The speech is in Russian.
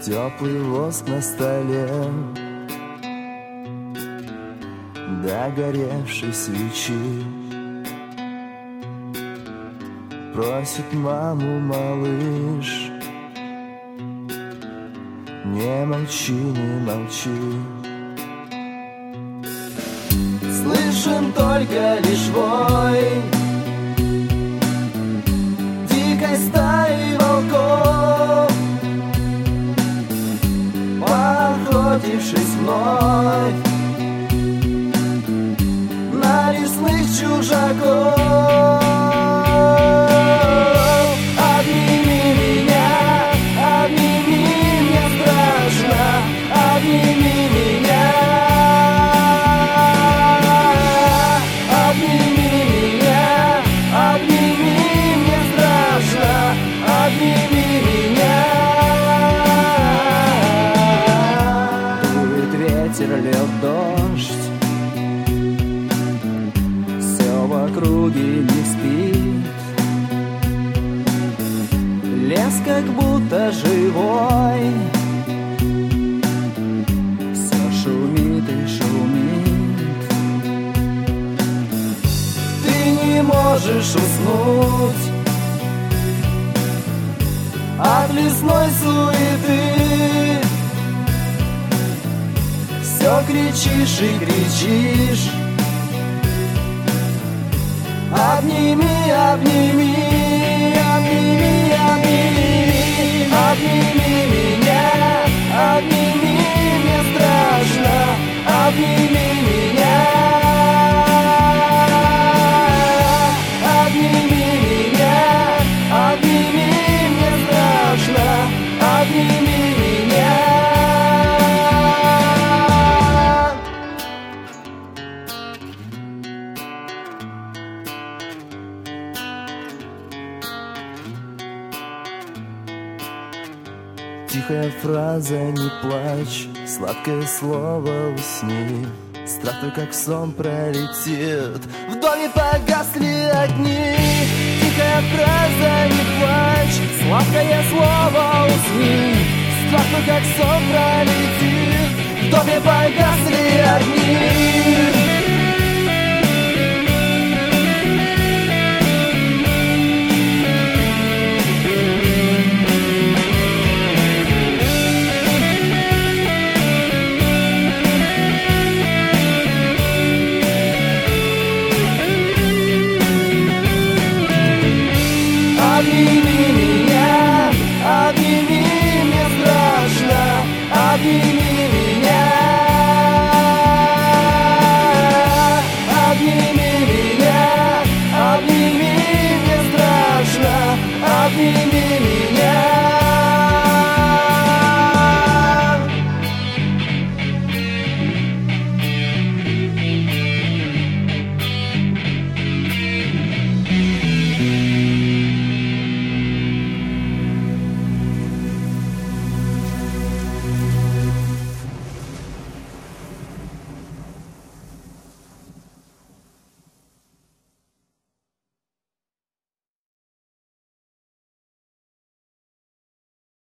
теплый воск на столе, догоревшей свечи. Просит маму малыш: не молчи, не молчи. Слышен только лишь вой дикой стаи волков, поохотившись вновь на лесных чужаков. Обними меня, обними, мне страшно, обними меня. Обними меня, обними, мне страшно, обними меня. Дует ветер, льет дождь, все в округе не спит. Лес как будто живой, все шумит и шумит. Ты не можешь уснуть от лесной суеты. Все кричишь и кричишь: обними, обними, обними, обними, обними меня, обними, мне страшно, обними меня. Обними меня, обними, мне страшно, обними меня. Тихая фраза: не плачь, сладкое слово: усни. Страх твой как сон пролетит, в доме погасли огни. Тихая фраза: не плачь, сладкое слово: усни. Страх твой как сон пролетит, в доме погасли огни.